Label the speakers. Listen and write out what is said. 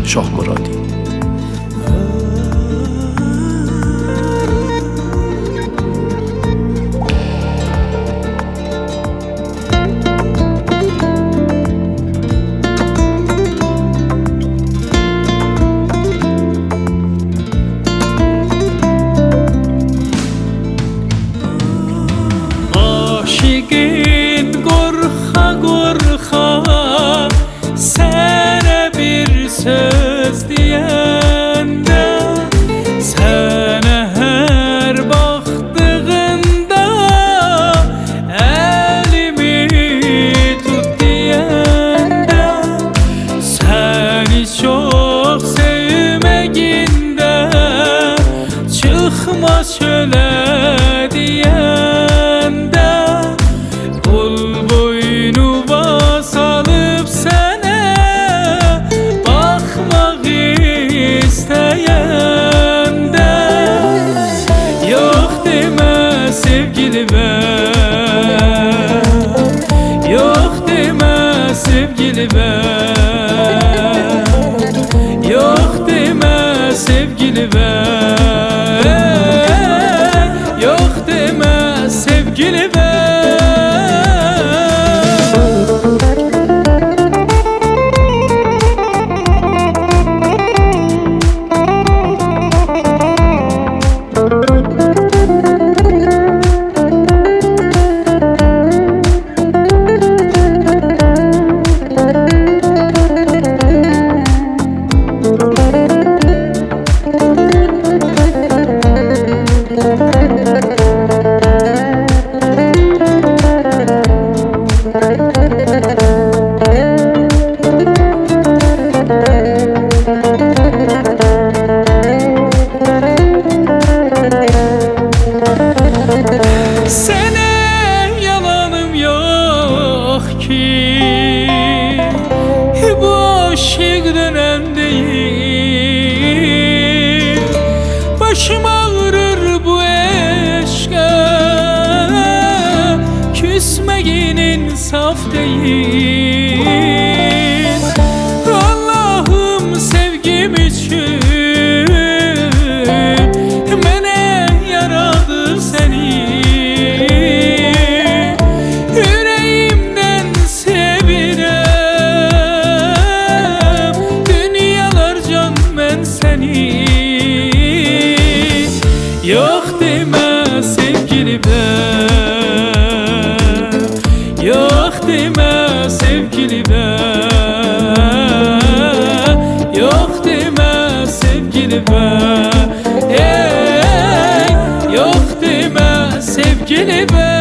Speaker 1: Şahmuradî.
Speaker 2: Aşıqın qorxa qorxa sənə bir söz deyəndə, sənə hər baxdığında əlimi tut deyəndə, səni çox sevməyində çıxma çölə deyəndə, qul boynuva salıb sənə baxmaq istəyəndə, yox demə sevgilimə, yox demə sevgilimə, yox demə sevgilimə, yox demə sevgilimə. Sənə yalanım yox ki, bu aşıq dönən deyil, başım ağrır bu eşqə, küsməyin insaf deyil. Allah'ım sevgim üçün mənə yaradı səni, ürəyimdən sevirəm dünyalarcan mən səni. Yox demə sevgilimə, yox demə sevgilimə, yox demə sevgilimə, yox demə sevgilimə.